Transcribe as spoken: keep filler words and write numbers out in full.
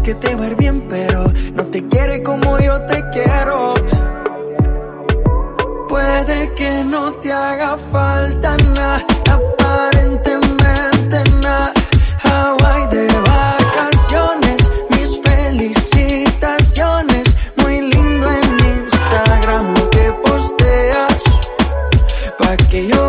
que te va a ir bien, pero no te quiere como yo te quiero. Puede que no te haga falta nada.